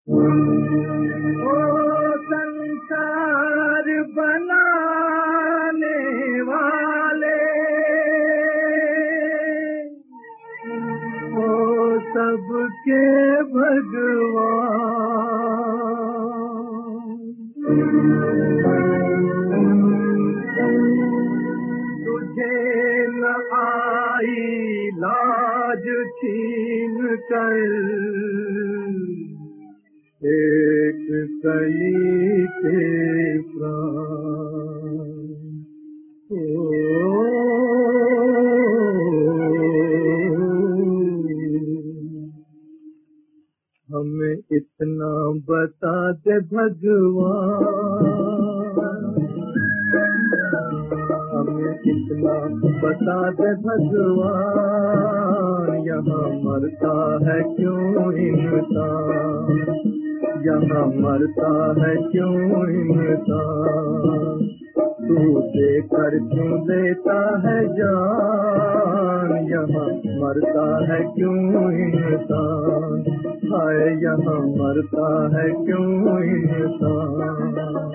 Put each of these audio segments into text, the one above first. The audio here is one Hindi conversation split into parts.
ओ संसार बनाने वाले, ओ सबके भगवान, तुझे न आई लाज छीन कर एक कली के प्राण। हमें इतना बता दे भगवान, हमें इतना बता दे भगवान, यहाँ मरता है क्यों इंसान, यहाँ मरता है क्यों इंसान, तू देकर क्यों लेता है जान, यहाँ मरता है क्यों इंसान, हाय यहाँ मरता है क्यों इंसान।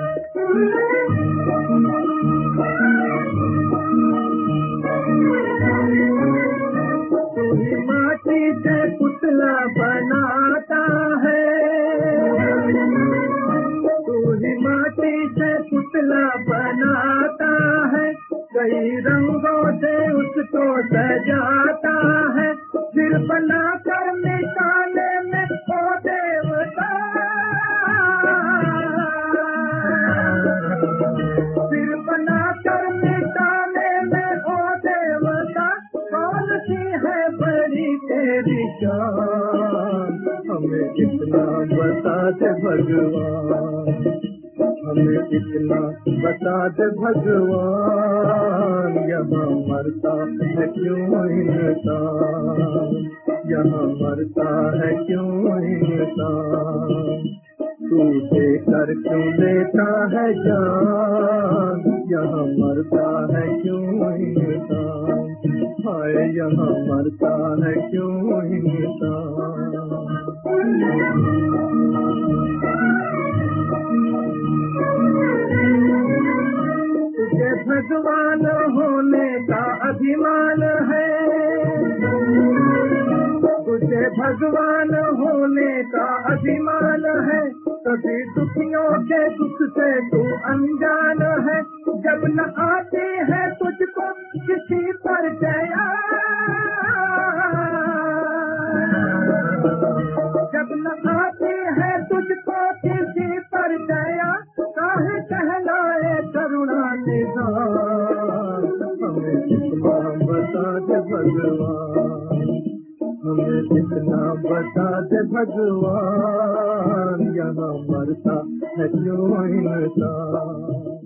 तू ही माटी से पुतला बनाता है, तू ही माटी से पुतला बनाता है, कई रंगों से उसको सजाता है, फिर बनाकर मिटाने में ओ देवता, फिर बनाकर मिटाने में ओ देवता, कौन सी है बड़ी तेरी शान, हमें इतना बता दे भगवान, हमें इतना बता दे भगवान, यहाँ मरता है क्यों इंसान, यहाँ मरता है क्यों इंसान, तू देकर क्यों लेता है जान, यहाँ मरता है क्यों इंसान, हाय यहाँ मरता है क्यों इंसान। तुझे भगवान होने का अभिमान है, तुझे भगवान होने का अभिमान है, कभी दुखियों के दुख से तू अनजान है, जब न आती है तुझको किसी पर दया, जब न आती है तुझको किसी पर दया, काहे कहलाए करुणा निधान, हमें इतना बता दे भगवान, हमें इतना बता दे भगवान, यहाँ मरता है क्यों इंसान।